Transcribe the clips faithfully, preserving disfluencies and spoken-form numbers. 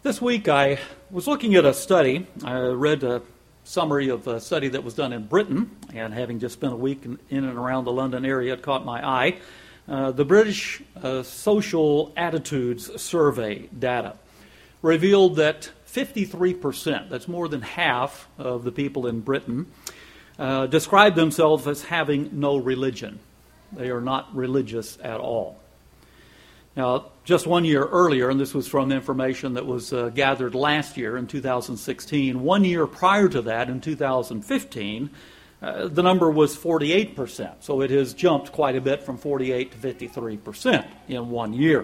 This week I was looking at a study. I read a summary of a study that was done in Britain, and having just spent a week in, in and around the London area, it caught my eye. Uh, the British uh, Social Attitudes Survey data revealed that fifty-three percent, that's more than half of the people in Britain, uh, describe themselves as having no religion. They are not religious at all. Now, just one year earlier, and this was from information that was uh, gathered last year in two thousand sixteen, one year prior to that, in two thousand fifteen, uh, the number was forty-eight percent. So it has jumped quite a bit from forty-eight to fifty-three percent in one year.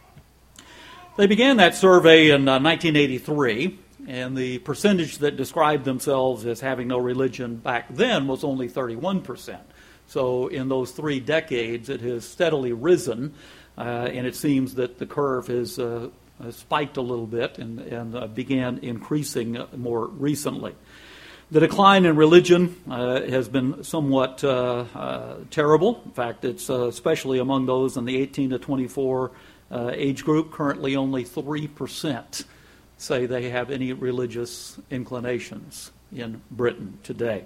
They began that survey in uh, nineteen eighty-three, and the percentage that described themselves as having no religion back then was only thirty-one percent. So in those three decades, it has steadily risen. Uh, and it seems that the curve has uh, spiked a little bit and, and uh, began increasing more recently. The decline in religion uh, has been somewhat uh, uh, terrible. In fact, it's uh, especially among those in the eighteen to twenty-four uh, age group. Currently, only three percent say they have any religious inclinations in Britain today.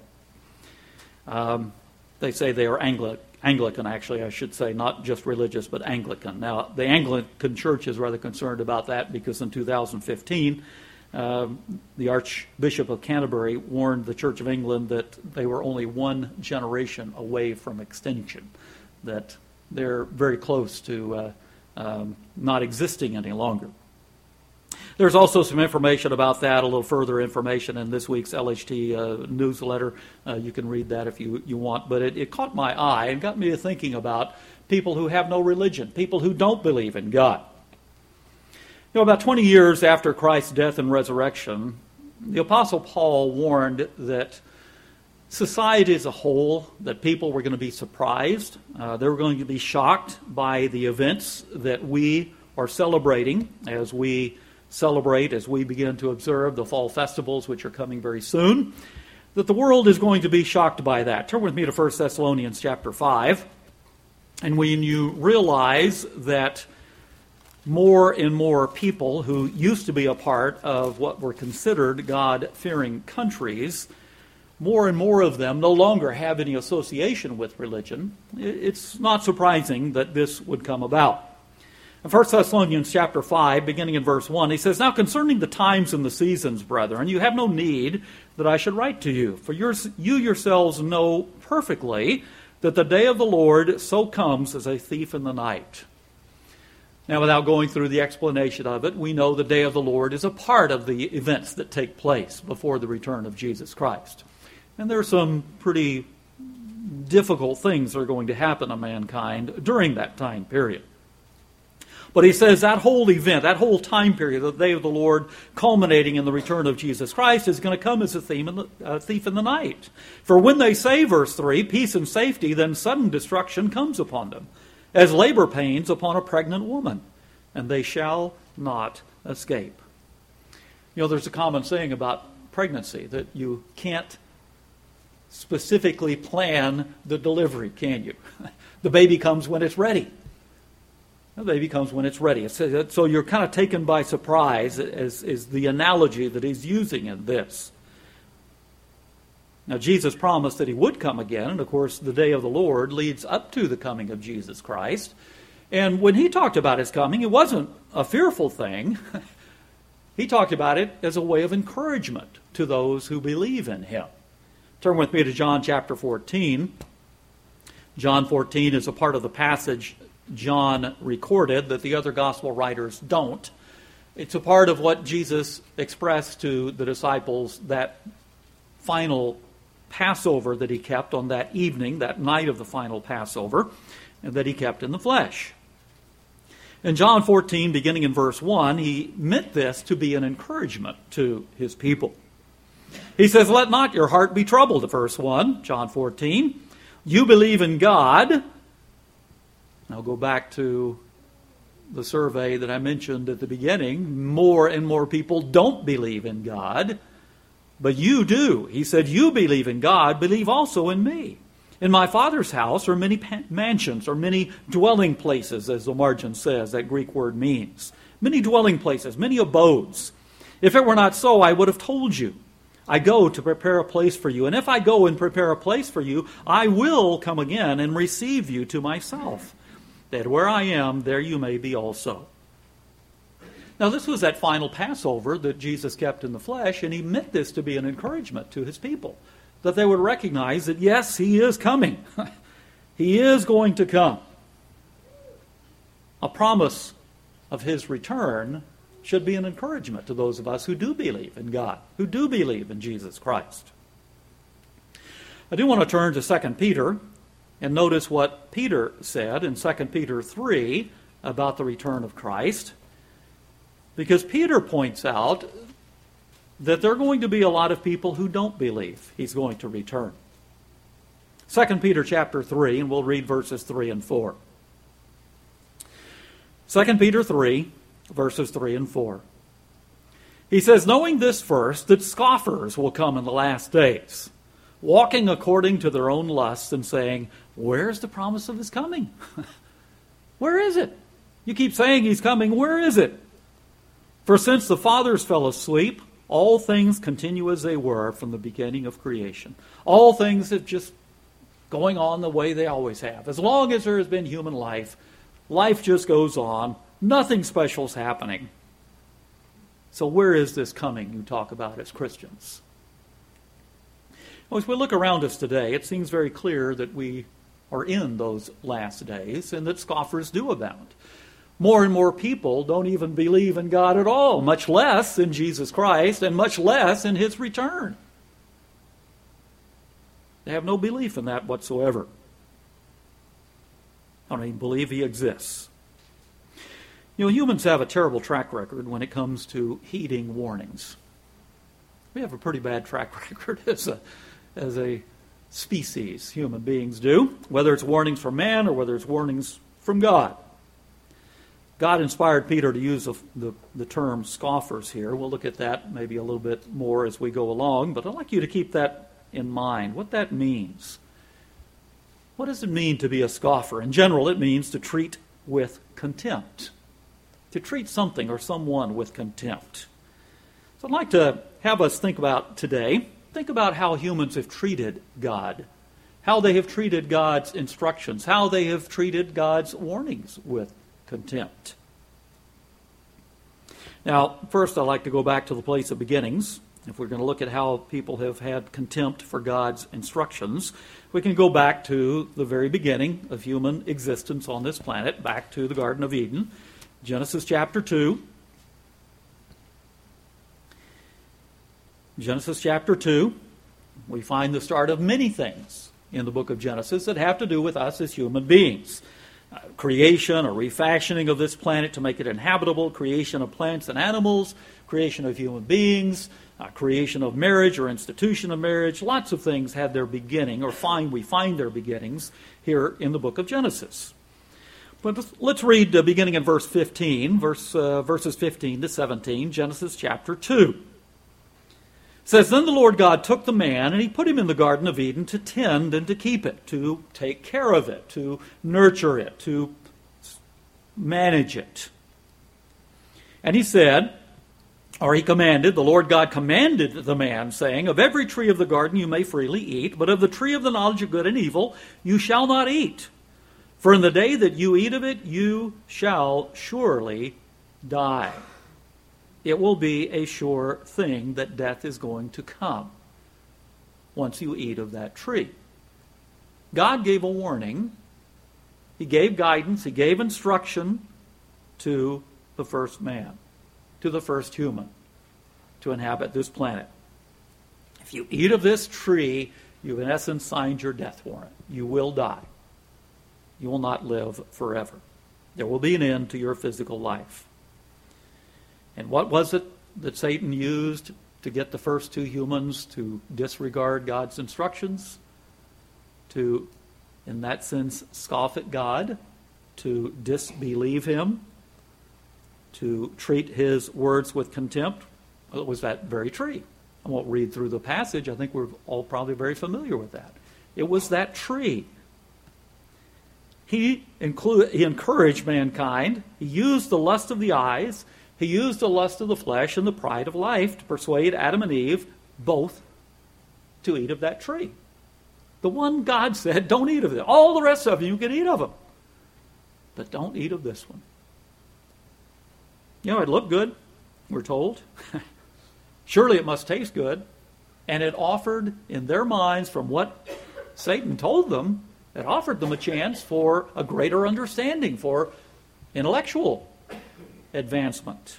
Um, they say they are Anglo- Anglican, actually, I should say, not just religious, but Anglican. Now, the Anglican Church is rather concerned about that because in two thousand fifteen, uh, the Archbishop of Canterbury warned the Church of England that they were only one generation away from extinction, that they're very close to uh, um, not existing any longer. There's also some information about that, a little further information in this week's L H T uh, newsletter. Uh, you can read that if you, you want. But it, it caught my eye and got me to thinking about people who have no religion, people who don't believe in God. You know, about twenty years after Christ's death and resurrection, the Apostle Paul warned that society as a whole, that people were going to be surprised. Uh, they were going to be shocked by the events that we are celebrating as we celebrate, as we begin to observe the fall festivals, which are coming very soon, that the world is going to be shocked by that. Turn with me to First Thessalonians chapter five. And when you realize that more and more people who used to be a part of what were considered God-fearing countries, more and more of them no longer have any association with religion, it's not surprising that this would come about. In First Thessalonians chapter five, beginning in verse one, he says, "Now concerning the times and the seasons, brethren, you have no need that I should write to you, for yours, you yourselves know perfectly that the day of the Lord so comes as a thief in the night." Now, without going through the explanation of it, we know the day of the Lord is a part of the events that take place before the return of Jesus Christ. And there are some pretty difficult things that are going to happen to mankind during that time period. But he says that whole event, that whole time period, the day of the Lord, culminating in the return of Jesus Christ, is going to come as a thief in the, uh, thief in the night. For when they say, verse three, peace and safety, then sudden destruction comes upon them, as labor pains upon a pregnant woman, and they shall not escape. You know, there's a common saying about pregnancy, that you can't specifically plan the delivery, can you? The baby comes when it's ready. The baby comes when it's ready. So you're kind of taken by surprise, as is the analogy that he's using in this. Now, Jesus promised that he would come again, and of course, the day of the Lord leads up to the coming of Jesus Christ. And when he talked about his coming, it wasn't a fearful thing. He talked about it as a way of encouragement to those who believe in him. Turn with me to John chapter fourteen. John fourteen is a part of the passage John recorded that the other gospel writers don't. It's a part of what Jesus expressed to the disciples that final Passover that he kept on that evening, that night of the final Passover, and that he kept in the flesh. In John fourteen, beginning in verse one, he meant this to be an encouragement to his people. He says, "Let not your heart be troubled," verse one, John fourteen. "You believe in God." Now go back to the survey that I mentioned at the beginning. More and more people don't believe in God, but you do. He said, "You believe in God, believe also in me. In my Father's house are many mansions, or many dwelling places," as the margin says, that Greek word means. Many dwelling places, many abodes. If it were not so, I would have told you. I go to prepare a place for you. And if I go and prepare a place for you, I will come again and receive you to myself, that where I am, there you may be also. Now, this was that final Passover that Jesus kept in the flesh, and he meant this to be an encouragement to his people, that they would recognize that, yes, he is coming. He is going to come. A promise of his return should be an encouragement to those of us who do believe in God, who do believe in Jesus Christ. I do want to turn to Second Peter and notice what Peter said in Second Peter three about the return of Christ, because Peter points out that there are going to be a lot of people who don't believe he's going to return. Second Peter chapter three, and we'll read verses three and four. Second Peter three, verses three and four. He says, knowing this first, that scoffers will come in the last days, walking according to their own lusts and saying, where's the promise of his coming? Where is it? You keep saying he's coming. Where is it? For since the fathers fell asleep, all things continue as they were from the beginning of creation. All things have just going on the way they always have. As long as there has been human life, life just goes on. Nothing special is happening. So where is this coming you talk about as Christians? Well, as we look around us today, it seems very clear that we are in those last days and that scoffers do abound. More and more people don't even believe in God at all, much less in Jesus Christ, and much less in his return. They have no belief in that whatsoever. I don't even believe he exists. You know, humans have a terrible track record when it comes to heeding warnings. We have a pretty bad track record as a, as a species, human beings do, whether it's warnings from man or whether it's warnings from God. God inspired Peter to use the, the, the term scoffers here. We'll look at that maybe a little bit more as we go along, but I'd like you to keep that in mind, what that means. What does it mean to be a scoffer? In general, it means to treat with contempt. To treat something or someone with contempt. So I'd like to have us think about today, think about how humans have treated God, how they have treated God's instructions, how they have treated God's warnings with contempt. Now, first I'd like to go back to the place of beginnings. If we're going to look at how people have had contempt for God's instructions, we can go back to the very beginning of human existence on this planet, back to the Garden of Eden, Genesis chapter two. Genesis chapter two, we find the start of many things in the book of Genesis that have to do with us as human beings. Uh, creation or refashioning of this planet to make it inhabitable, creation of plants and animals, creation of human beings, uh, creation of marriage or institution of marriage. Lots of things had their beginning, or find we find their beginnings here in the book of Genesis. But let's read uh, beginning in verse fifteen, verse uh, verses fifteen to seventeen, Genesis chapter two. It says, then the Lord God took the man and he put him in the Garden of Eden to tend and to keep it, to take care of it, to nurture it, to manage it. And he said, or he commanded, the Lord God commanded the man, saying, of every tree of the garden you may freely eat, but of the tree of the knowledge of good and evil you shall not eat. For in the day that you eat of it, you shall surely die. It will be a sure thing that death is going to come once you eat of that tree. God gave a warning. He gave guidance. He gave instruction to the first man, to the first human, to inhabit this planet. If you eat of this tree, you in essence signed your death warrant. You will die. You will not live forever. There will be an end to your physical life. And what was it that Satan used to get the first two humans to disregard God's instructions? To, in that sense, scoff at God, to disbelieve him, to treat his words with contempt? Well, it was that very tree. I won't read through the passage. I think we're all probably very familiar with that. It was that tree. He, include, he encouraged mankind. He used the lust of the eyes He used the lust of the flesh and the pride of life to persuade Adam and Eve both to eat of that tree. The one God said, don't eat of it. All the rest of you, you can eat of them. But don't eat of this one. You know, it looked good, we're told. Surely it must taste good. And it offered in their minds, from what Satan told them, it offered them a chance for a greater understanding, for intellectual advancement.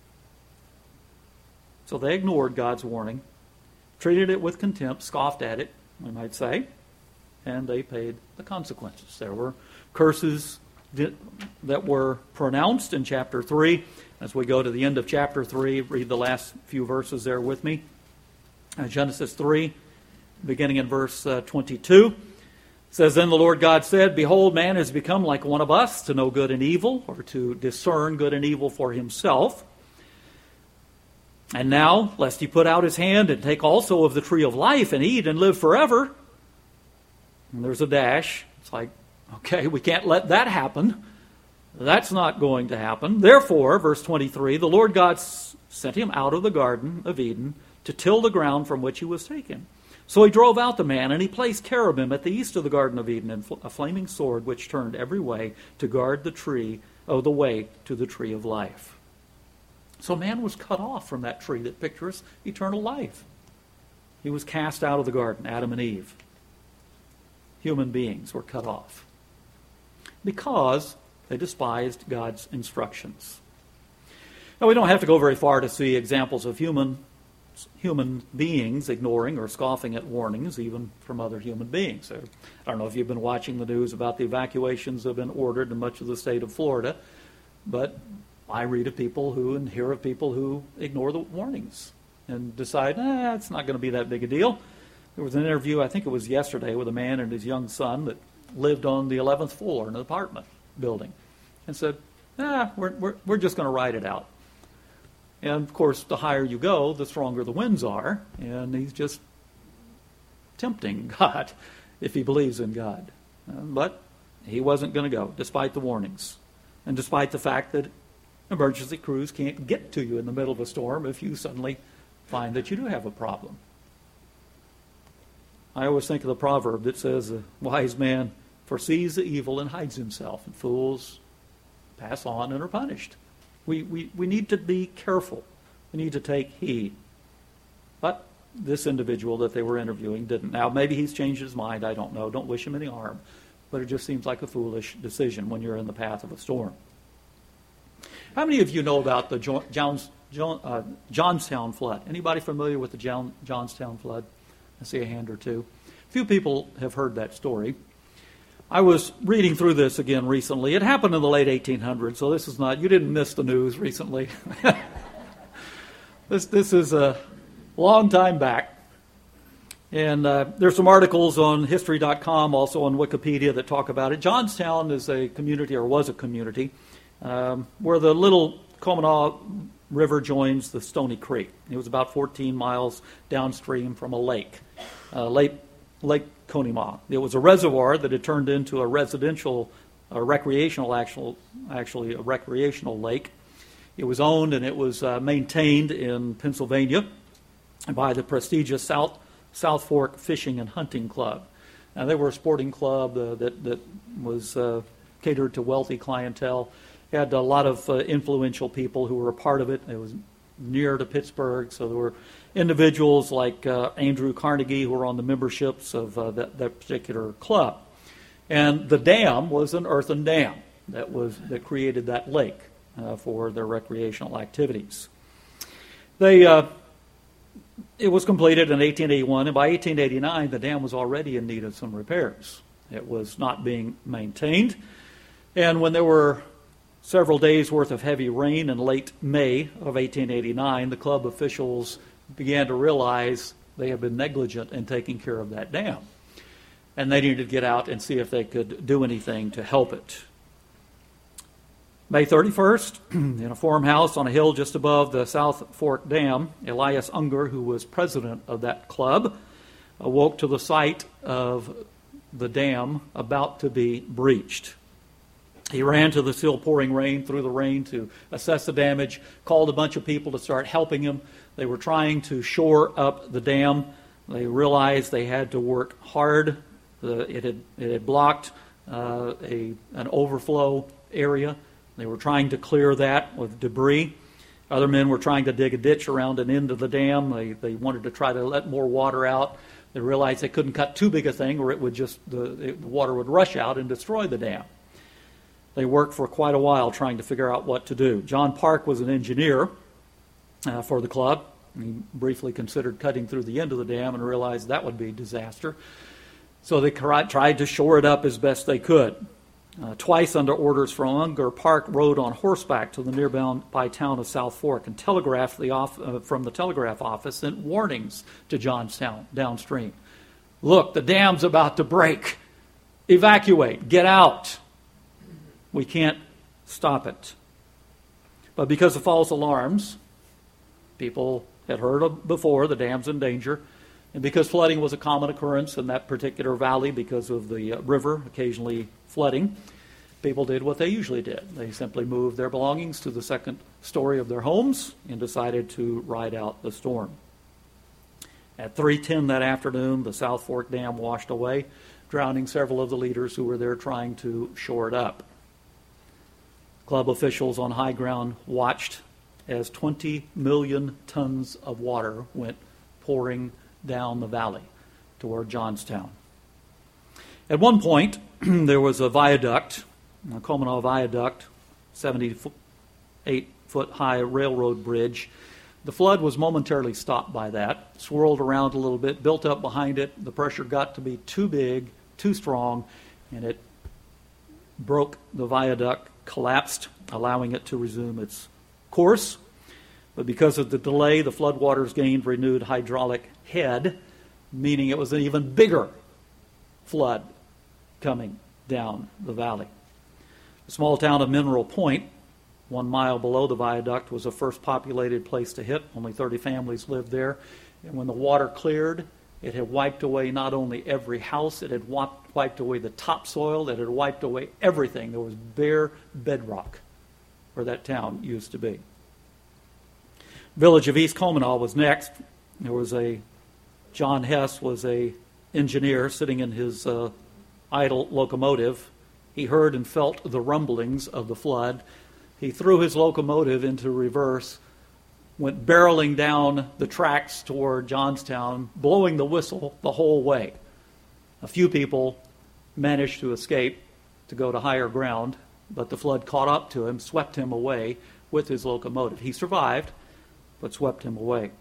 So they ignored God's warning, treated it with contempt, scoffed at it, we might say, and they paid the consequences. There were curses that were pronounced in chapter three. As we go to the end of chapter three, read the last few verses there with me. Uh, Genesis three, beginning in verse uh, twenty-two. It says, Then the Lord God said, Behold, man has become like one of us, to know good and evil, or to discern good and evil for himself. And now, lest he put out his hand and take also of the tree of life and eat and live forever. And there's a dash. It's like, okay, we can't let that happen. That's not going to happen. Therefore, verse twenty-three, the Lord God sent him out of the Garden of Eden to till the ground from which he was taken. So he drove out the man, and he placed cherubim at the east of the Garden of Eden, and a flaming sword which turned every way to guard the tree, oh, the way to the tree of life. So man was cut off from that tree that pictures eternal life. He was cast out of the garden, Adam and Eve. Human beings were cut off because they despised God's instructions. Now, we don't have to go very far to see examples of human human beings ignoring or scoffing at warnings, even from other human beings. I don't know if you've been watching the news about the evacuations that have been ordered in much of the state of Florida, but I read of people who and hear of people who ignore the warnings and decide, eh, it's not going to be that big a deal. There was an interview, I think it was yesterday, with a man and his young son that lived on the eleventh floor in an apartment building and said, ah, we're, we're, we're just going to ride it out. And, of course, the higher you go, the stronger the winds are. And he's just tempting God if he believes in God. Uh, but he wasn't going to go, despite the warnings. And despite the fact that emergency crews can't get to you in the middle of a storm if you suddenly find that you do have a problem. I always think of the proverb that says, a wise man foresees the evil and hides himself, and fools pass on and are punished. We, we, we need to be careful. We need to take heed. But this individual that they were interviewing didn't. Now, maybe he's changed his mind. I don't know. Don't wish him any harm. But it just seems like a foolish decision when you're in the path of a storm. How many of you know about the jo- Johns, John, uh, Johnstown flood? Anybody familiar with the John, Johnstown flood? I see a hand or two. A few people have heard that story. I was reading through this again recently. It happened in the late eighteen hundreds, so this is not, you didn't miss the news recently. this this is a long time back. And uh, there's some articles on history dot com, also on Wikipedia, that talk about it. Johnstown is a community, or was a community, um, where the little Comandaw River joins the Stony Creek. It was about fourteen miles downstream from a lake, uh, Lake, Lake Conemaugh. It was a reservoir that had turned into a residential, a recreational, actual, actually a recreational lake. It was owned and it was uh, maintained in Pennsylvania by the prestigious South South Fork Fishing and Hunting Club. Now, they were a sporting club uh, that that was uh, catered to wealthy clientele. It had a lot of uh, influential people who were a part of it. It was near to Pittsburgh, so there were individuals like uh, Andrew Carnegie who were on the memberships of uh, that, that particular club. And the dam was an earthen dam that was that created that lake uh, for their recreational activities. They uh, it was completed in eighteen eighty-one, and by eighteen eighty-nine, the dam was already in need of some repairs. It was not being maintained, and when there were several days' worth of heavy rain in late May of eighteen eighty-nine, the club officials began to realize they had been negligent in taking care of that dam. And they needed to get out and see if they could do anything to help it. May thirty-first, in a farmhouse on a hill just above the South Fork Dam, Elias Unger, who was president of that club, awoke to the sight of the dam about to be breached. He ran to the still pouring rain, through the rain, to assess the damage, called a bunch of people to start helping him. They were trying to shore up the dam. They realized they had to work hard. The, it had it had blocked uh, a an overflow area. They were trying to clear that with debris. Other men were trying to dig a ditch around an end of the dam. They they wanted to try to let more water out. They realized they couldn't cut too big a thing, or it would just the, it, the water would rush out and destroy the dam. They worked for quite a while trying to figure out what to do. John Park was an engineer uh, for the club. He briefly considered cutting through the end of the dam and realized that would be a disaster. So they tried to shore it up as best they could. Uh, twice under orders from Unger, Park rode on horseback to the nearby town of South Fork and telegraphed the off, uh, from the telegraph office, sent warnings to Johnstown downstream. Look, the dam's about to break. Evacuate. Get out. We can't stop it. But because of false alarms, people had heard of before the dam's in danger, and because flooding was a common occurrence in that particular valley because of the uh, river occasionally flooding, people did what they usually did. They simply moved their belongings to the second story of their homes and decided to ride out the storm. At three ten that afternoon, the South Fork Dam washed away, drowning several of the leaders who were there trying to shore it up. Club officials on high ground watched as twenty million tons of water went pouring down the valley toward Johnstown. At one point, there was a viaduct, a Cominal Viaduct, seventy-eight foot high railroad bridge. The flood was momentarily stopped by that, swirled around a little bit, built up behind it. The pressure got to be too big, too strong, and it broke the viaduct, collapsed, allowing it to resume its course. But because of the delay, the floodwaters gained renewed hydraulic head, meaning it was an even bigger flood coming down the valley. The small town of Mineral Point, one mile below the viaduct, was the first populated place to hit. Only thirty families lived there. And when the water cleared, it had wiped away not only every house, it had wiped away the topsoil, it had wiped away everything. There was bare bedrock where that town used to be. Village of East Cominal was next. There was a, John Hess was a engineer sitting in his uh, idle locomotive. He heard and felt the rumblings of the flood. He threw his locomotive into reverse, went barreling down the tracks toward Johnstown, blowing the whistle the whole way. A few people managed to escape to go to higher ground, but the flood caught up to him, swept him away with his locomotive. He survived, but swept him away.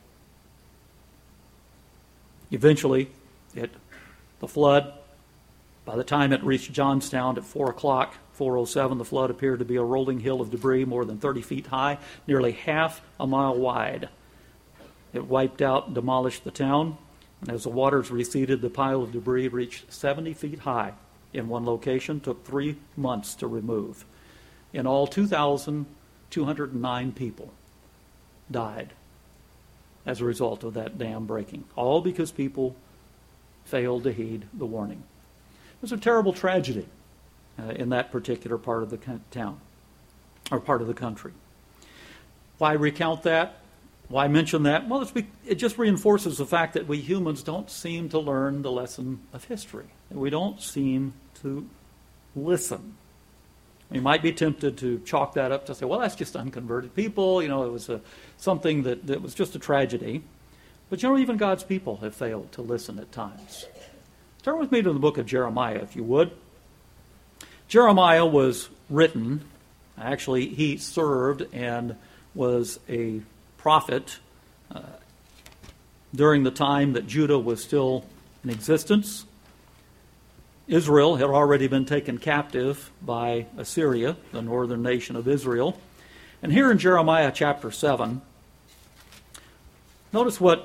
Eventually, it, the flood, by the time it reached Johnstown at four o'clock, four oh seven, the flood appeared to be a rolling hill of debris more than thirty feet high, nearly half a mile wide. It wiped out and demolished the town, and as the waters receded, the pile of debris reached seventy feet high in one location, took three months to remove. In all, two thousand two hundred nine people died as a result of that dam breaking, all because people failed to heed the warning. It was a terrible tragedy uh, in that particular part of the co- town, or part of the country. Why recount that? Why mention that? Well, it's be- it just reinforces the fact that we humans don't seem to learn the lesson of history. We don't seem to listen. We might be tempted to chalk that up to say, well, that's just unconverted people. You know, it was a, something that, that was just a tragedy. But, you know, even God's people have failed to listen at times. Turn with me to the book of Jeremiah, if you would. Jeremiah was written, actually, he served and was a prophet uh, during the time that Judah was still in existence. Israel had already been taken captive by Assyria, the northern nation of Israel. And here in Jeremiah chapter seven, notice what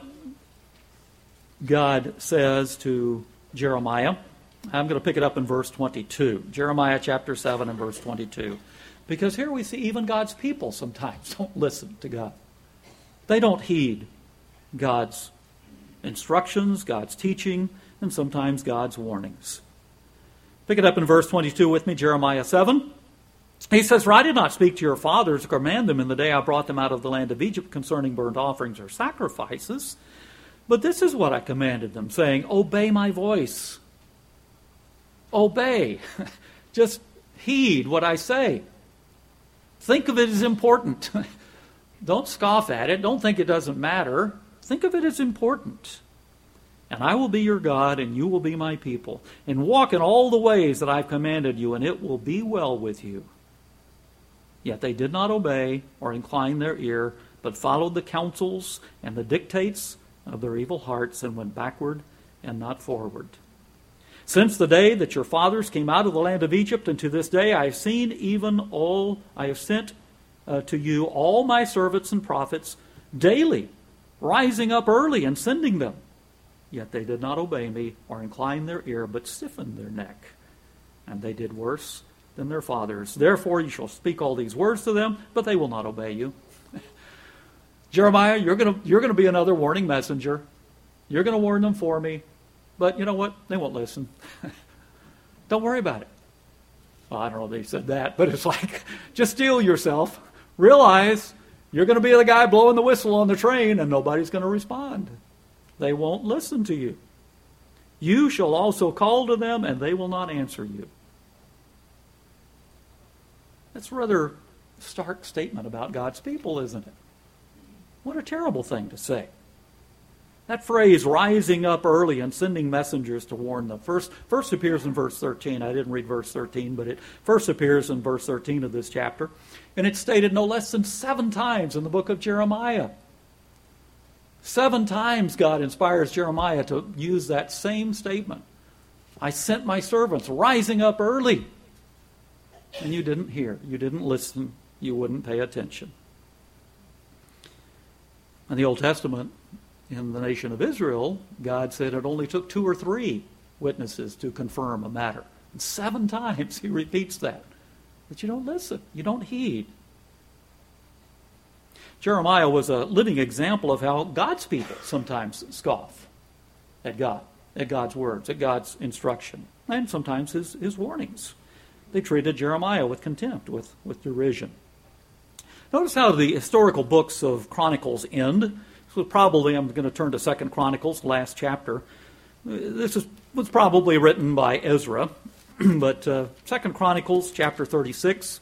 God says to Jeremiah. I'm going to pick it up in verse twenty-two. Jeremiah chapter seven and verse twenty-two. Because here we see even God's people sometimes don't listen to God. They don't heed God's instructions, God's teaching, and sometimes God's warnings. Pick it up in verse twenty-two with me, Jeremiah seven. He says, "For I did not speak to your fathers to command them in the day I brought them out of the land of Egypt concerning burnt offerings or sacrifices. But this is what I commanded them, saying, obey my voice." Obey. Just heed what I say. Think of it as important. Don't scoff at it. Don't think it doesn't matter. Think of it as important. "And I will be your God, and you will be my people. And walk in all the ways that I've commanded you, and it will be well with you." Yet they did not obey or incline their ear, but followed the counsels and the dictates of their evil hearts, and went backward and not forward. "Since the day that your fathers came out of the land of Egypt, and to this day I have seen even all, I have sent uh, to you all my servants and prophets daily, rising up early and sending them. Yet they did not obey me or incline their ear, but stiffened their neck. And they did worse than their fathers. Therefore you shall speak all these words to them, but they will not obey you." Jeremiah, you're going to you're going to be another warning messenger. You're going to warn them for me. But you know what? They won't listen. Don't worry about it. Well, I don't know if they said that, but it's like, just steel yourself. Realize you're going to be the guy blowing the whistle on the train, and nobody's going to respond. They won't listen to you. "You shall also call to them, and they will not answer you." That's a rather stark statement about God's people, isn't it? What a terrible thing to say. That phrase, rising up early and sending messengers to warn them, first, first appears in verse thirteen. I didn't read verse thirteen, but it first appears in verse thirteen of this chapter. And it's stated no less than seven times in the book of Jeremiah. Seven times God inspires Jeremiah to use that same statement. "I sent my servants rising up early." And you didn't hear. You didn't listen. You wouldn't pay attention. In the Old Testament, in the nation of Israel, God said it only took two or three witnesses to confirm a matter. And seven times he repeats that. But you don't listen. You don't heed. Jeremiah was a living example of how God's people sometimes scoff at God, at God's words, at God's instruction, and sometimes his, his warnings. They treated Jeremiah with contempt, with, with derision. Notice how the historical books of Chronicles end. So probably, I'm going to turn to Second Chronicles, last chapter. This is, was probably written by Ezra, but uh, Second Chronicles, chapter thirty-six.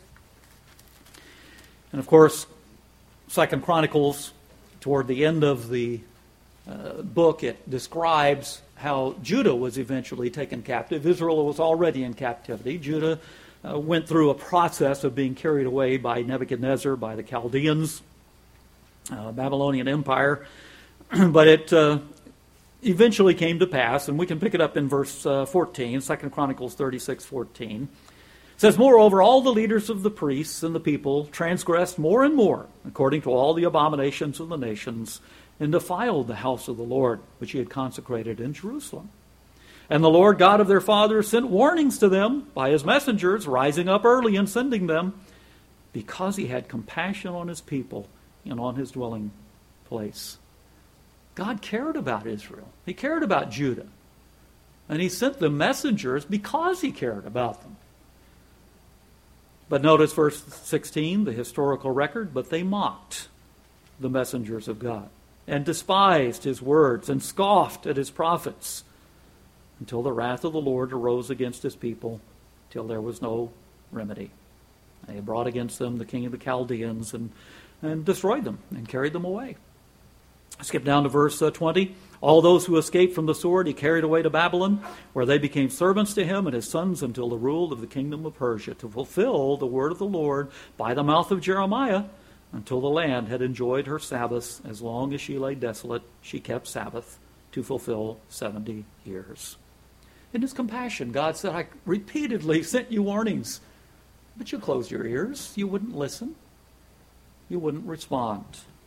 And of course, Second Chronicles, toward the end of the uh, book, it describes how Judah was eventually taken captive. Israel was already in captivity. Judah uh, went through a process of being carried away by Nebuchadnezzar, by the Chaldeans, uh, Babylonian Empire. But it uh, eventually came to pass, and we can pick it up in verse uh, fourteen, Second Chronicles thirty-six fourteen. It says, "Moreover, all the leaders of the priests and the people transgressed more and more, according to all the abominations of the nations, and defiled the house of the Lord, which he had consecrated in Jerusalem. And the Lord God of their fathers sent warnings to them by his messengers, rising up early and sending them, because he had compassion on his people and on his dwelling place." God cared about Israel. He cared about Judah. And he sent them messengers because he cared about them. But notice verse sixteen, the historical record, "But they mocked the messengers of God, and despised his words, and scoffed at his prophets, until the wrath of the Lord arose against his people, till there was no remedy. And he brought against them the king of the Chaldeans, and, and destroyed them, and carried them away." Skip down to verse uh, twenty. "All those who escaped from the sword he carried away to Babylon, where they became servants to him and his sons until the rule of the kingdom of Persia, to fulfill the word of the Lord by the mouth of Jeremiah, until the land had enjoyed her Sabbaths. As long as she lay desolate, she kept Sabbath to fulfill seventy years. In his compassion, God said, "I repeatedly sent you warnings, but you closed your ears. You wouldn't listen. You wouldn't respond."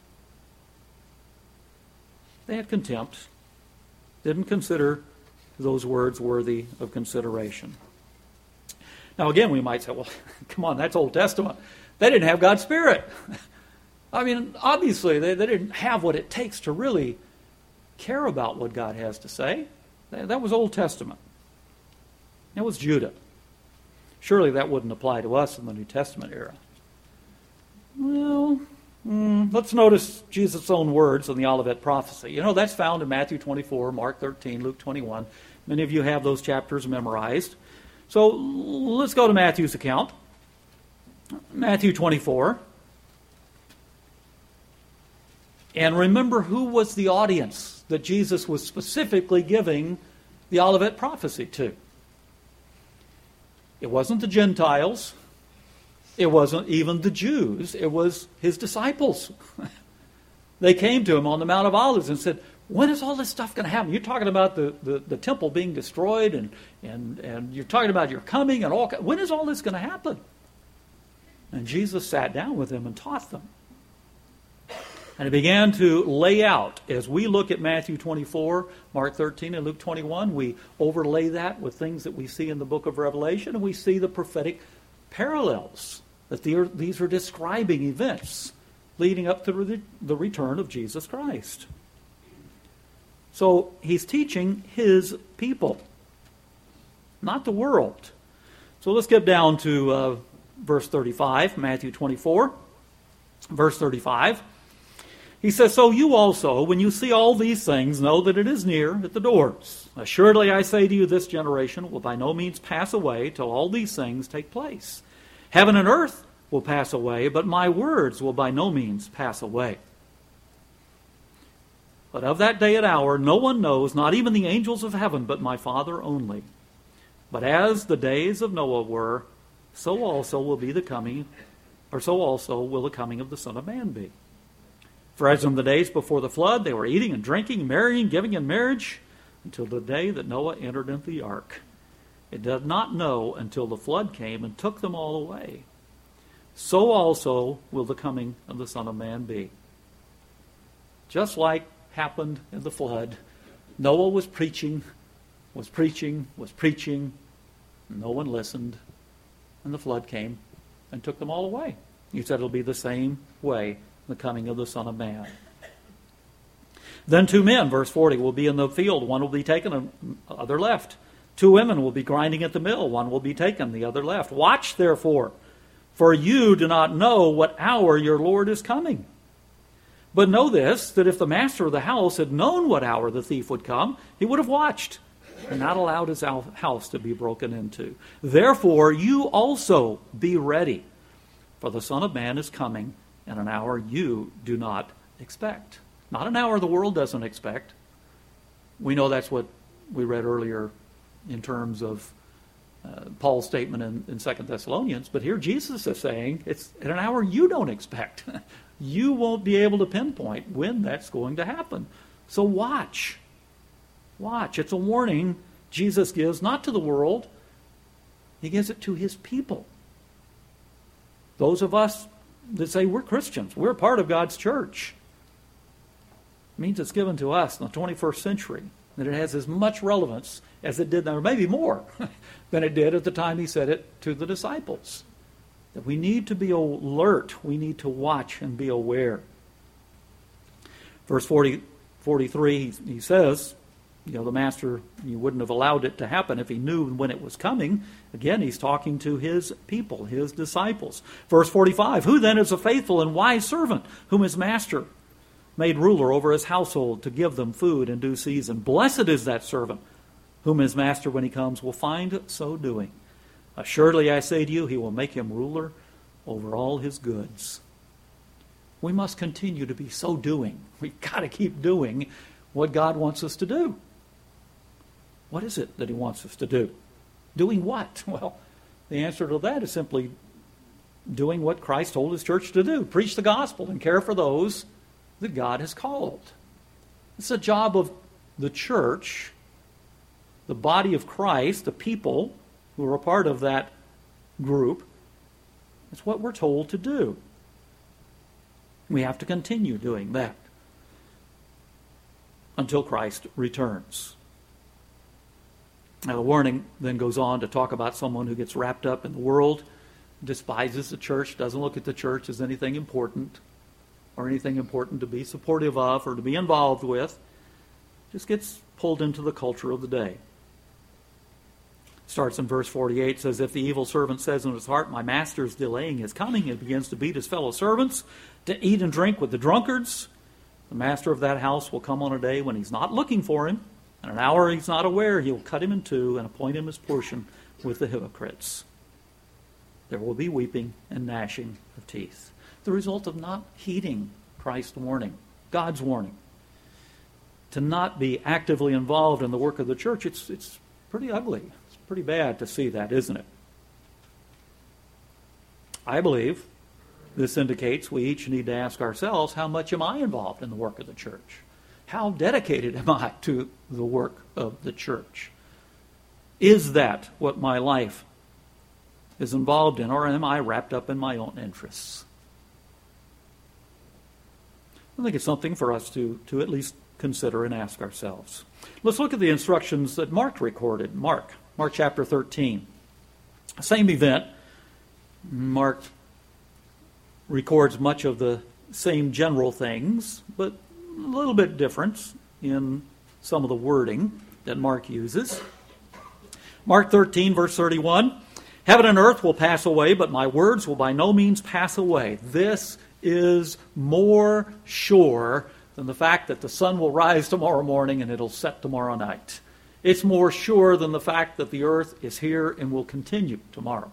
They had contempt, didn't consider those words worthy of consideration. Now again, we might say, well, come on, that's Old Testament. They didn't have God's Spirit. I mean, obviously, they, they didn't have what it takes to really care about what God has to say. That was Old Testament. That was Judah. Surely that wouldn't apply to us in the New Testament era. Well, mm, let's notice Jesus' own words in the Olivet prophecy. You know, that's found in Matthew twenty-four, Mark thirteen, Luke twenty-one. Many of you have those chapters memorized. So let's go to Matthew's account. Matthew twenty-four. And remember who was the audience that Jesus was specifically giving the Olivet prophecy to. It wasn't the Gentiles. It wasn't even the Jews. It was his disciples. They came to him on the Mount of Olives and said, when is all this stuff going to happen? You're talking about the, the, the temple being destroyed, and, and, and you're talking about your coming, and all. When is all this going to happen? And Jesus sat down with them and taught them. And he began to lay out, as we look at Matthew twenty-four, Mark thirteen, and Luke twenty-one, we overlay that with things that we see in the book of Revelation, and we see the prophetic parallels, that these are describing events leading up to the return of Jesus Christ. So he's teaching his people, not the world. So let's get down to uh, verse thirty-five, Matthew twenty-four, verse thirty-five. He says, so you also, when you see all these things, know that it is near at the doors. Assuredly I say to you, this generation will by no means pass away till all these things take place. Heaven and earth will pass away, but my words will by no means pass away. But of that day and hour no one knows, not even the angels of heaven, but my Father only. But as the days of Noah were, so also will be the coming, or so also will the coming of the Son of Man be. For as in the days before the flood, they were eating and drinking, marrying, giving in marriage, until the day that Noah entered into the ark. It did not know until the flood came and took them all away. So also will the coming of the Son of Man be. Just like happened in the flood, Noah was preaching, was preaching, was preaching. No one listened, and the flood came and took them all away. He said it'll be the same way the coming of the Son of Man. Then two men, verse forty, will be in the field. One will be taken and the other left. Two women will be grinding at the mill. One will be taken, the other left. Watch, therefore, for you do not know what hour your Lord is coming. But know this, that if the master of the house had known what hour the thief would come, he would have watched and not allowed his house to be broken into. Therefore, you also be ready, for the Son of Man is coming in an hour you do not expect. Not an hour the world doesn't expect. We know that's what we read earlier in terms of uh, Paul's statement in, in Second Thessalonians. But here Jesus is saying it's at an hour you don't expect. You won't be able to pinpoint when that's going to happen. So watch. Watch. It's a warning Jesus gives not to the world. He gives it to his people. Those of us that say we're Christians, we're part of God's church. It means it's given to us in the twenty-first century, that it has as much relevance as it did, or maybe more, than it did at the time he said it to the disciples. That we need to be alert, we need to watch and be aware. Verse forty, forty-three, he, he says, you know, the master, he wouldn't have allowed it to happen if he knew when it was coming. Again, he's talking to his people, his disciples. Verse forty-five, who then is a faithful and wise servant, whom his master made ruler over his household to give them food in due season? Blessed is that servant, whom his master, when he comes, will find so doing. Assuredly, I say to you, he will make him ruler over all his goods. We must continue to be so doing. We've got to keep doing what God wants us to do. What is it that he wants us to do? Doing what? Well, the answer to that is simply doing what Christ told his church to do. Preach the gospel and care for those that God has called. It's the job of the church, the body of Christ, the people who are a part of that group. It's what we're told to do. We have to continue doing that until Christ returns. Now, the warning then goes on to talk about someone who gets wrapped up in the world, despises the church, doesn't look at the church as anything important or anything important to be supportive of or to be involved with, just gets pulled into the culture of the day. Starts in verse forty-eight, says, if the evil servant says in his heart, my master is delaying his coming, and begins to beat his fellow servants, to eat and drink with the drunkards, the master of that house will come on a day when he's not looking for him, and an hour he's not aware, he will cut him in two and appoint him his portion with the hypocrites. There will be weeping and gnashing of teeth. The result of not heeding Christ's warning, God's warning. To not be actively involved in the work of the church, it's it's pretty ugly. It's pretty bad to see that, isn't it? I believe this indicates we each need to ask ourselves, how much am I involved in the work of the church? How dedicated am I to the work of the church? Is that what my life is involved in, or am I wrapped up in my own interests? I think it's something for us to, to at least consider and ask ourselves. Let's look at the instructions that Mark recorded. Mark, Mark chapter thirteen. Same event. Mark records much of the same general things, but a little bit different in some of the wording that Mark uses. Mark thirteen, verse thirty-one. Heaven and earth will pass away, but my words will by no means pass away. This is more sure than the fact that the sun will rise tomorrow morning and it'll set tomorrow night. It's more sure than the fact that the earth is here and will continue tomorrow.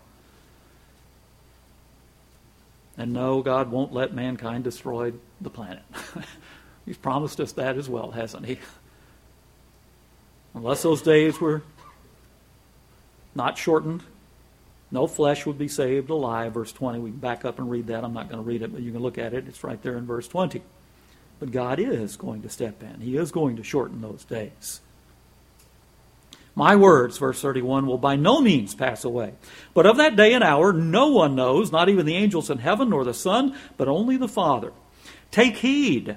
And no, God won't let mankind destroy the planet. He's promised us that as well, hasn't he? Unless those days were not shortened, no flesh would be saved alive. Verse twenty, we can back up and read that. I'm not going to read it, but you can look at it. It's right there in verse twenty. But God is going to step in. He is going to shorten those days. My words, verse thirty-one, will by no means pass away. But of that day and hour no one knows, not even the angels in heaven nor the Son, but only the Father. Take heed.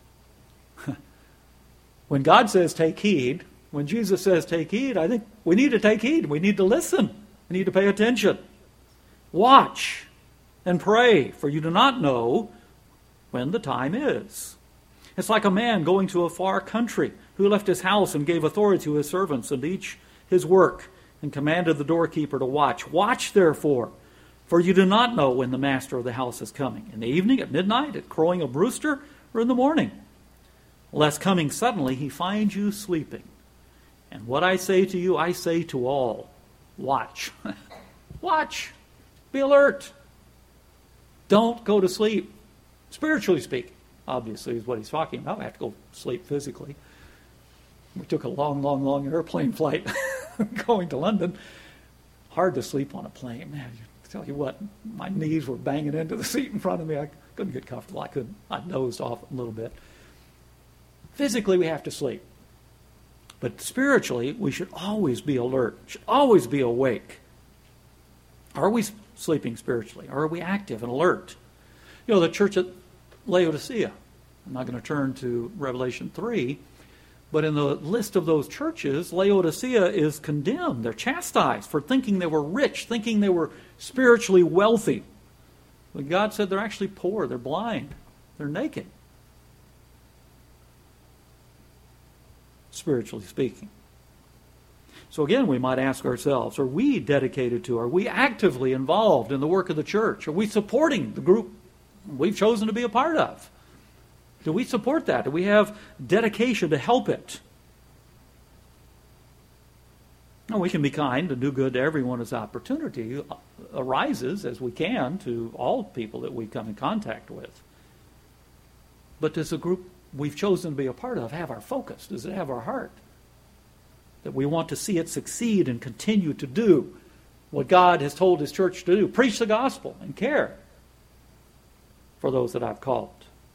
When God says take heed, when Jesus says take heed, I think we need to take heed. We need to listen. We need to pay attention. Watch and pray, for you do not know when the time is. It's like a man going to a far country who left his house and gave authority to his servants and each his work and commanded the doorkeeper to watch. Watch, therefore, for you do not know when the master of the house is coming, in the evening, at midnight, at crowing of rooster, or in the morning, lest coming suddenly he find you sleeping. And what I say to you, I say to all, watch. Watch. Be alert. Don't go to sleep. Spiritually speaking, obviously, is what he's talking about. I have to go sleep physically. We took a long, long, long airplane flight going to London. Hard to sleep on a plane. Man, I tell you what, my knees were banging into the seat in front of me. I couldn't get comfortable. I couldn't. I dozed off a little bit. Physically, we have to sleep. But spiritually, we should always be alert, should always be awake. Are we sleeping spiritually? Or are we active and alert? You know, the church at Laodicea, I'm not going to turn to Revelation three, but in the list of those churches, Laodicea is condemned. They're chastised for thinking they were rich, thinking they were spiritually wealthy. But God said they're actually poor, they're blind, they're naked. Spiritually speaking. So again, we might ask ourselves, are we dedicated to, are we actively involved in the work of the church? Are we supporting the group we've chosen to be a part of? Do we support that? Do we have dedication to help it? No, we can be kind and do good to everyone as opportunity arises, as we can, to all people that we come in contact with. But does the group we've chosen to be a part of have our focus? Does it have our heart? That we want to see it succeed and continue to do what God has told His church to do. Preach the gospel and care for those that I've called.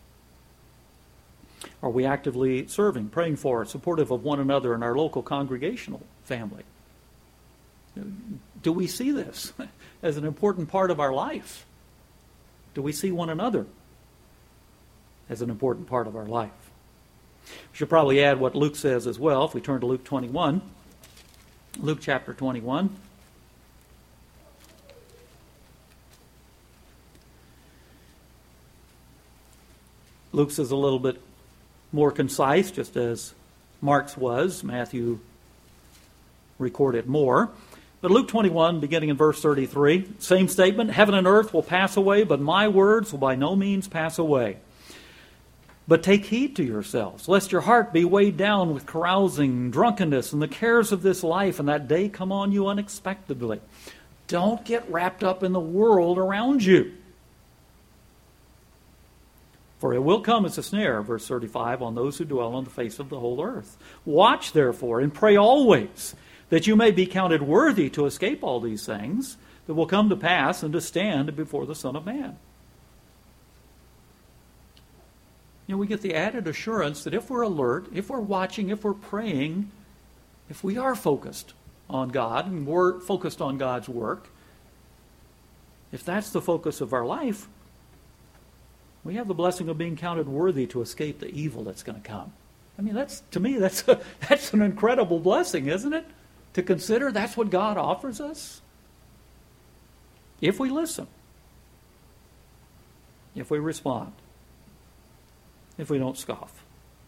Are we actively serving, praying for, supportive of one another in our local congregational family? Do we see this as an important part of our life? Do we see one another as an important part of our life? We should probably add what Luke says as well, if we turn to Luke twenty-one. Luke chapter twenty-one. Luke's is a little bit more concise, just as Mark's was. Matthew recorded more. But Luke twenty-one, beginning in verse thirty-three, same statement, heaven and earth will pass away, but my words will by no means pass away. But take heed to yourselves, lest your heart be weighed down with carousing, drunkenness, and the cares of this life, and that day come on you unexpectedly. Don't get wrapped up in the world around you. For it will come as a snare, verse thirty-five, on those who dwell on the face of the whole earth. Watch, therefore, and pray always, that you may be counted worthy to escape all these things that will come to pass and to stand before the Son of Man. You know, we get the added assurance that if we're alert, if we're watching, if we're praying, if we are focused on God and we're focused on God's work, if that's the focus of our life, we have the blessing of being counted worthy to escape the evil that's going to come. I mean, that's to me, that's a, that's an incredible blessing, isn't it? To consider that's what God offers us. If we listen. If we respond. If we don't scoff.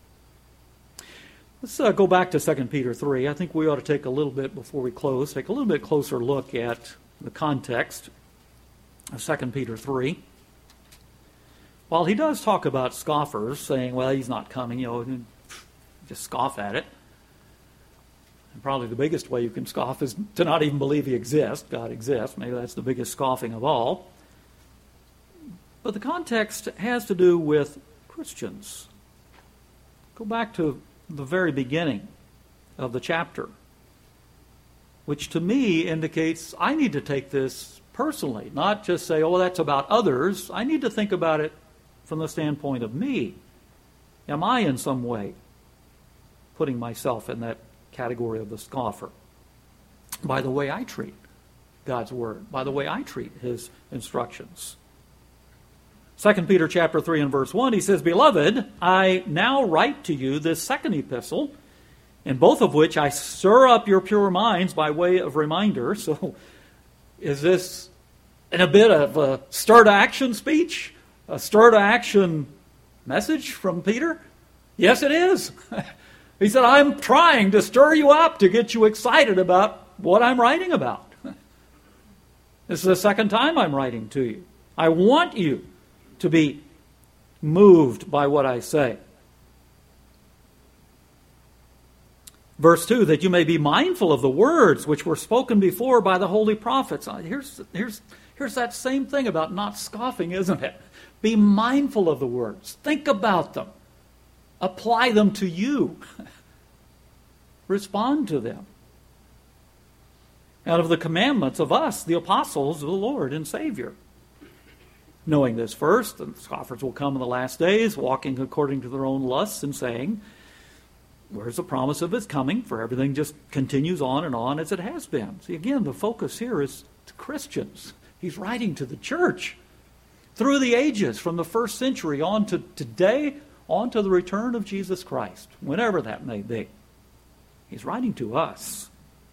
Let's uh, go back to Second Peter three. I think we ought to take a little bit, before we close, take a little bit closer look at the context of Second Peter three. While he does talk about scoffers, saying, well, he's not coming, you know, just scoff at it. And probably the biggest way you can scoff is to not even believe he exists. God exists. Maybe that's the biggest scoffing of all. But the context has to do with Christians. Go back to the very beginning of the chapter, which to me indicates I need to take this personally, not just say, oh, that's about others. I need to think about it from the standpoint of me. Am I in some way putting myself in that category of the scoffer? By the way I treat God's Word, by the way I treat His instructions. Second Peter chapter three and verse one, he says, Beloved, I now write to you this second epistle, in both of which I stir up your pure minds by way of reminder. So is this in a bit of a stir-to-action speech? A stir-to-action message from Peter? Yes, it is. He said, I'm trying to stir you up to get you excited about what I'm writing about. This is the second time I'm writing to you. I want you to be moved by what I say. Verse two, that you may be mindful of the words which were spoken before by the holy prophets. Here's, here's, here's that same thing about not scoffing, isn't it? Be mindful of the words. Think about them. Apply them to you. Respond to them. Out of the commandments of us, the apostles of the Lord and Savior. Knowing this first, the scoffers will come in the last days, walking according to their own lusts and saying, where's the promise of His coming? For everything just continues on and on as it has been. See, again, the focus here is to Christians. He's writing to the church. Through the ages, from the first century on to today, on to the return of Jesus Christ, whenever that may be. He's writing to us.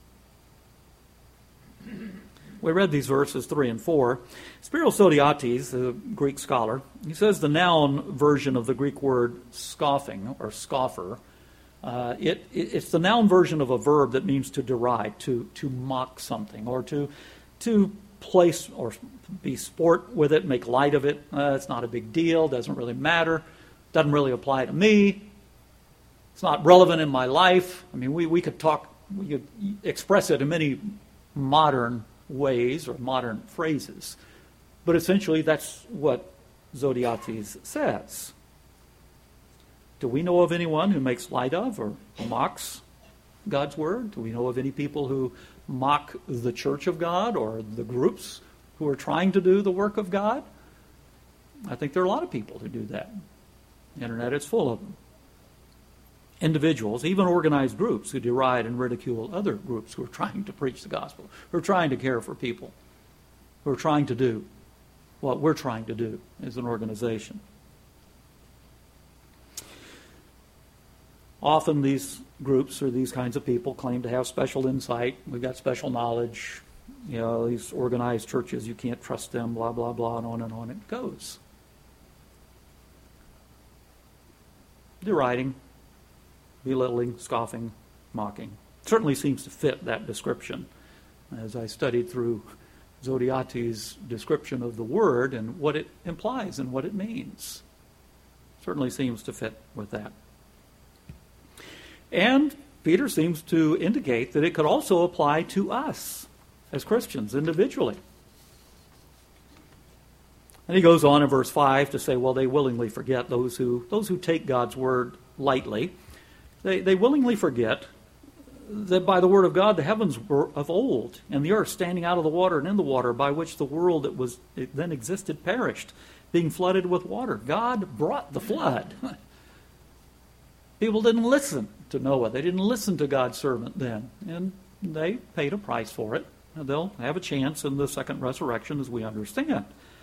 We read these verses three and four. Spyros Zodhiates, the Greek scholar, he says the noun version of the Greek word scoffing or scoffer, uh, it, it, it's the noun version of a verb that means to deride, to to mock something, or to to place or be sport with it, make light of it. Uh, it's not a big deal, doesn't really matter, doesn't really apply to me. It's not relevant in my life. I mean, we, we could talk, we could express it in many modern ways or modern phrases. But essentially, that's what Zodhiates says. Do we know of anyone who makes light of or mocks God's Word? Do we know of any people who mock the church of God or the groups who are trying to do the work of God? I think there are a lot of people who do that. The internet is full of them. Individuals, even organized groups, who deride and ridicule other groups who are trying to preach the gospel, who are trying to care for people, who are trying to do what we're trying to do as an organization. Often these groups or these kinds of people claim to have special insight. We've got special knowledge. You know, these organized churches, you can't trust them, blah, blah, blah, and on and on it goes. Deriding, belittling, scoffing, mocking. Certainly seems to fit that description as I studied through Zodiate's description of the word and what it implies and what it means. Certainly seems to fit with that. And Peter seems to indicate that it could also apply to us as Christians individually. And he goes on in verse five to say, well, they willingly forget, those who those who take God's word lightly, they, they willingly forget that by the word of God the heavens were of old, and the earth standing out of the water and in the water, by which the world that was it then existed perished, being flooded with water. God brought the flood. People didn't listen to Noah. They didn't listen to God's servant then, and they paid a price for it. And they'll have a chance in the second resurrection, as we understand.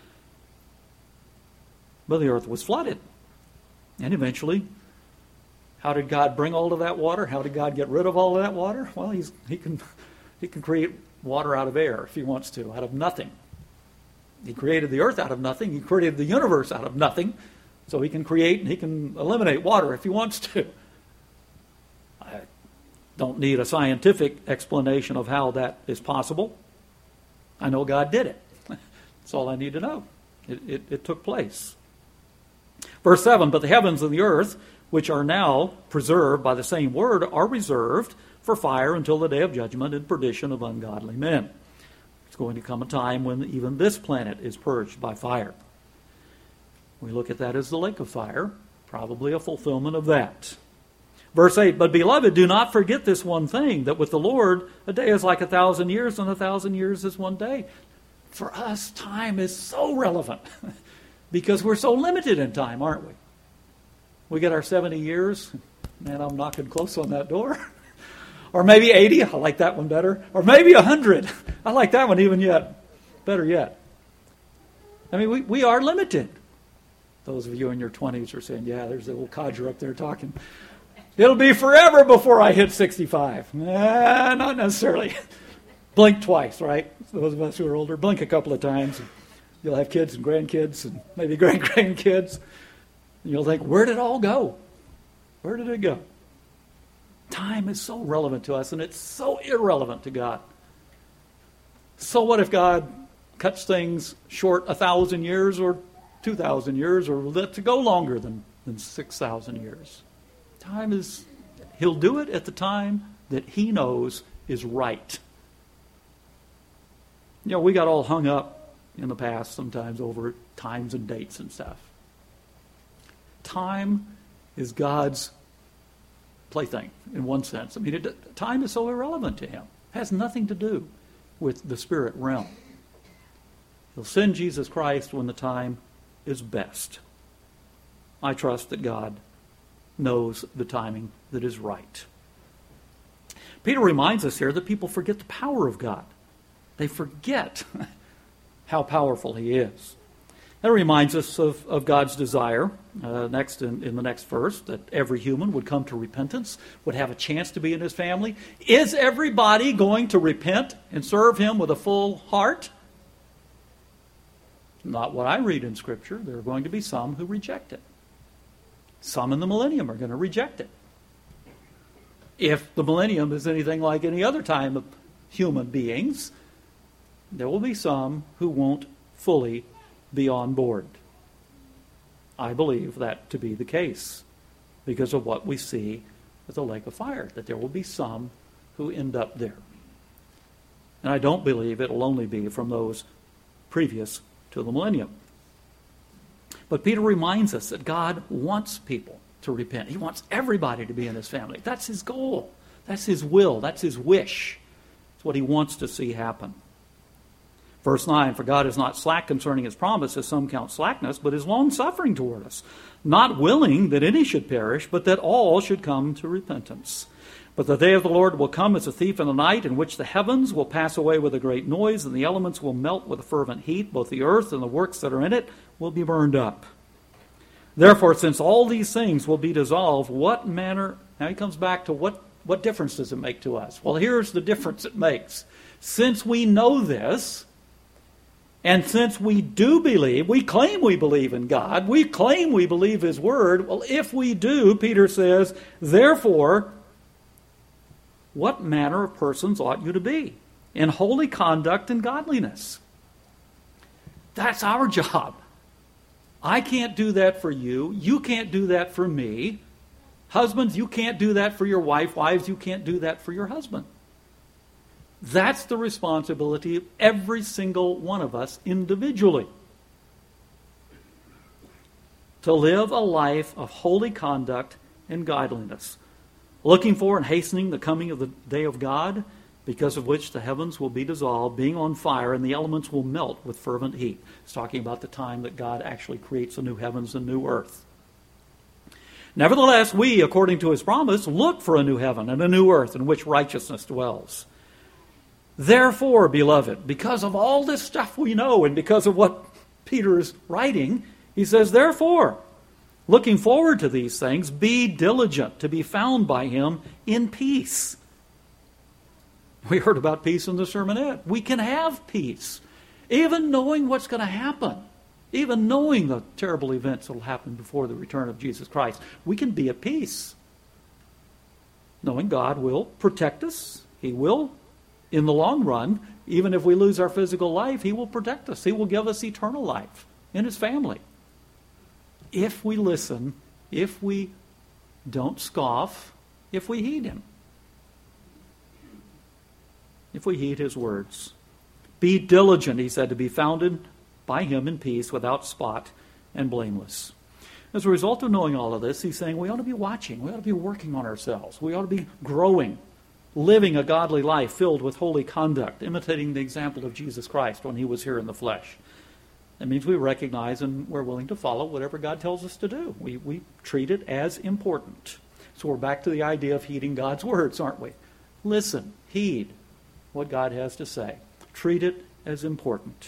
But the earth was flooded. And eventually, how did God bring all of that water? How did God get rid of all of that water? Well, he's, he can he can create water out of air if he wants to, out of nothing. He created the earth out of nothing. He created the universe out of nothing. So he can create and he can eliminate water if he wants to. I don't need a scientific explanation of how that is possible. I know God did it. That's all I need to know. It, it, it took place. Verse seven, but the heavens and the earth, which are now preserved by the same word, are reserved for fire until the day of judgment and perdition of ungodly men. It's going to come a time when even this planet is purged by fire. We look at that as the lake of fire, probably a fulfillment of that. Verse eight, but beloved, do not forget this one thing, that with the Lord a day is like a thousand years, and a thousand years is one day. For us, time is so relevant because we're so limited in time, aren't we? We get our seventy years, man, I'm knocking close on that door. Or maybe eighty, I like that one better. Or maybe one hundred, I like that one even yet, better yet. I mean, we, we are limited. Those of you in your twenties are saying, yeah, there's a little codger up there talking. It'll be forever before I hit sixty-five. Nah, not necessarily. Blink twice, right? Those of us who are older, blink a couple of times. And you'll have kids and grandkids and maybe great-grandkids. And you'll think, where did it all go? Where did it go? Time is so relevant to us, and it's so irrelevant to God. So what if God cuts things short a thousand years or two thousand years, or let it go longer than, than six thousand years? Time is, he'll do it at the time that he knows is right. You know, we got all hung up in the past sometimes over times and dates and stuff. Time is God's plaything in one sense. I mean, it, time is so irrelevant to him. It has nothing to do with the spirit realm. He'll send Jesus Christ when the time is best. I trust that God knows the timing that is right. Peter reminds us here that people forget the power of God. They forget how powerful he is. That reminds us of, of God's desire, uh, next in, in the next verse, that every human would come to repentance, would have a chance to be in his family. Is everybody going to repent and serve him with a full heart? Not what I read in Scripture. There are going to be some who reject it. Some in the millennium are going to reject it. If the millennium is anything like any other time of human beings, there will be some who won't fully be on board. I believe that to be the case because of what we see at the lake of fire, that there will be some who end up there. And I don't believe it will only be from those previous to the millennium. But Peter reminds us that God wants people to repent. He wants everybody to be in his family. That's his goal. That's his will. That's his wish. It's what he wants to see happen. Verse nine, for God is not slack concerning his promise, as some count slackness, but is long-suffering toward us, not willing that any should perish, but that all should come to repentance. But the day of the Lord will come as a thief in the night, in which the heavens will pass away with a great noise, and the elements will melt with a fervent heat. Both the earth and the works that are in it will be burned up. Therefore, since all these things will be dissolved, what manner... Now he comes back to what, what difference does it make to us? Well, here's the difference it makes. Since we know this, and since we do believe, we claim we believe in God, we claim we believe his word, well, if we do, Peter says, therefore, what manner of persons ought you to be? in holy conduct and godliness. That's our job. I can't do that for you. You can't do that for me. Husbands, you can't do that for your wife. Wives, you can't do that for your husband. That's the responsibility of every single one of us individually. To live a life of holy conduct and godliness, looking for and hastening the coming of the day of God, because of which the heavens will be dissolved, being on fire, and the elements will melt with fervent heat. It's talking about the time that God actually creates a new heavens and new earth. Nevertheless, we, according to his promise, look for a new heaven and a new earth in which righteousness dwells. Therefore, beloved, because of all this stuff we know and because of what Peter is writing, he says, therefore, looking forward to these things, be diligent to be found by him in peace. We heard about peace in the sermonette. We can have peace, even knowing what's going to happen, even knowing the terrible events that will happen before the return of Jesus Christ. We can be at peace, knowing God will protect us. He will, in the long run, even if we lose our physical life, he will protect us. He will give us eternal life in his family. If we listen, if we don't scoff, if we heed him. If we heed his words. Be diligent, he said, to be founded by him in peace, without spot and blameless. As a result of knowing all of this, he's saying we ought to be watching. We ought to be working on ourselves. We ought to be growing, living a godly life filled with holy conduct, imitating the example of Jesus Christ when he was here in the flesh. That means we recognize and we're willing to follow whatever God tells us to do. We, we treat it as important. So we're back to the idea of heeding God's words, aren't we? Listen, heed what God has to say. Treat it as important.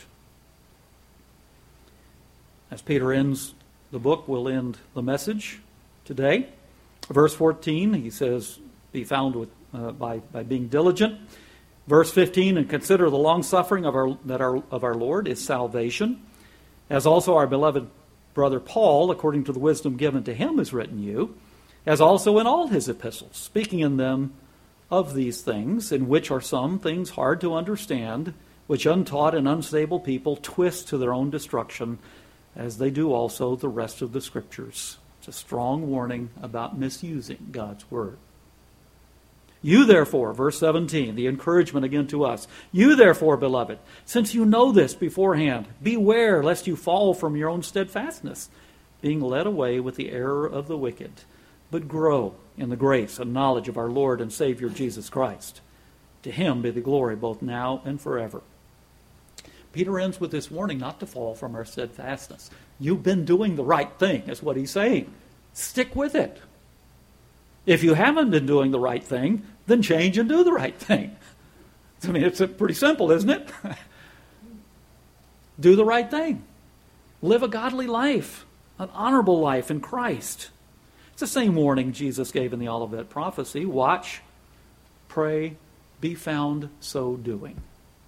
As Peter ends the book, we'll end the message today. Verse fourteen, he says, be found with, uh, by, by being diligent. Verse fifteen, and consider the long-suffering of our, that our, of our Lord is salvation, as also our beloved brother Paul, according to the wisdom given to him, has written you, as also in all his epistles, speaking in them of these things, in which are some things hard to understand, which untaught and unstable people twist to their own destruction, as they do also the rest of the Scriptures. It's a strong warning about misusing God's Word. You therefore, verse seventeen, the encouragement again to us, you therefore, beloved, since you know this beforehand, beware lest you fall from your own steadfastness, being led away with the error of the wicked, but grow in the grace and knowledge of our Lord and Savior Jesus Christ. To him be the glory both now and forever. Peter ends with this warning not to fall from our steadfastness. You've been doing the right thing, is what he's saying. Stick with it. If you haven't been doing the right thing, then change and do the right thing. I mean, it's pretty simple, isn't it? Do the right thing. Live a godly life, an honorable life in Christ. It's the same warning Jesus gave in the Olivet prophecy. Watch, pray, be found so doing.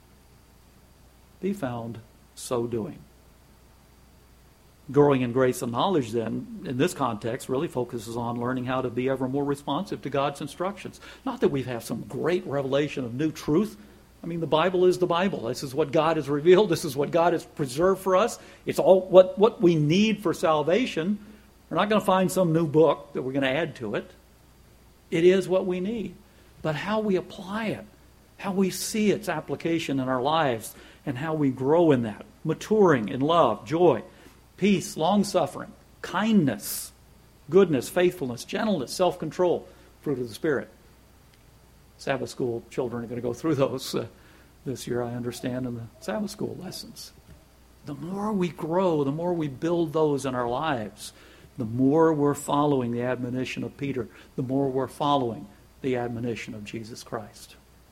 Be found so doing. Growing in grace and knowledge, then, in this context, really focuses on learning how to be ever more responsive to God's instructions. Not that we have some great revelation of new truth. I mean, the Bible is the Bible. This is what God has revealed. This is what God has preserved for us. It's all what, what we need for salvation. We're not going to find some new book that we're going to add to it. It is what we need. But how we apply it, how we see its application in our lives, and how we grow in that, maturing in love, joy, peace, long-suffering, kindness, goodness, faithfulness, gentleness, self-control, fruit of the Spirit. Sabbath school children are going to go through those uh, this year, I understand, in the Sabbath school lessons. The more we grow, the more we build those in our lives, the more we're following the admonition of Peter, the more we're following the admonition of Jesus Christ.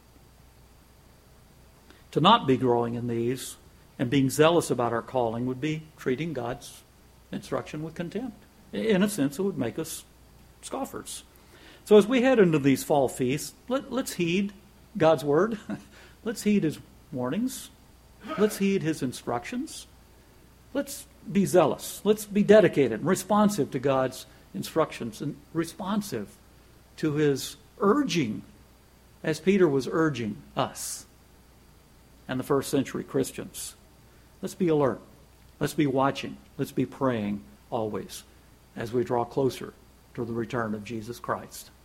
To not be growing in these and being zealous about our calling would be treating God's instruction with contempt. In a sense, it would make us scoffers. So as we head into these fall feasts, let, let's heed God's word. Let's heed his warnings. Let's heed his instructions. Let's be zealous. Let's be dedicated and responsive to God's instructions and responsive to his urging, as Peter was urging us. and the first century Christians. Let's be alert. Let's be watching. Let's be praying always as we draw closer to the return of Jesus Christ.